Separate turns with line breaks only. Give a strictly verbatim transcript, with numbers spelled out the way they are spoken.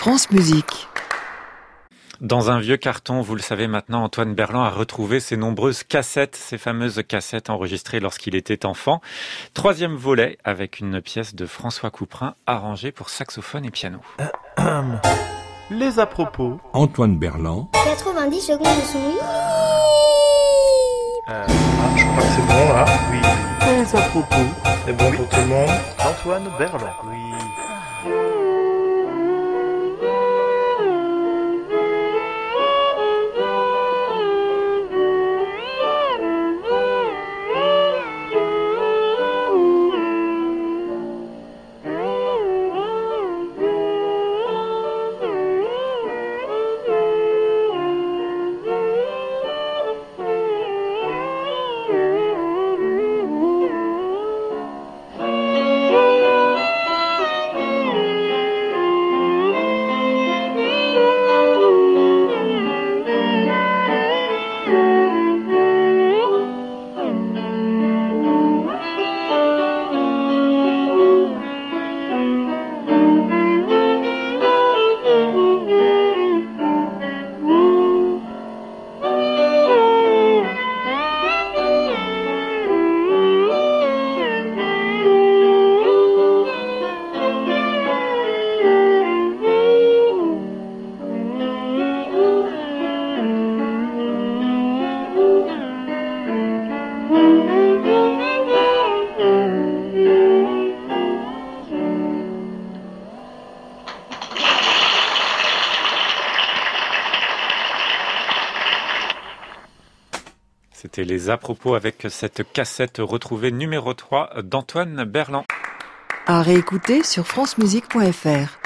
France Musique.
Dans un vieux carton, vous le savez maintenant, Antoine Berland a retrouvé ses nombreuses cassettes, ces fameuses cassettes enregistrées lorsqu'il était enfant. Troisième volet avec une pièce de François Couperin arrangée pour saxophone et piano.
Les à propos.
Antoine Berland.
quatre-vingt-dix secondes de son lit.
Euh, ah, je crois que c'est bon là. Oui. Les à propos. C'est bon pour tout le monde. Antoine Berland. Oui.
C'était les à propos avec cette cassette retrouvée numéro trois d'Antoine Berland.
À réécouter sur francemusique point f r.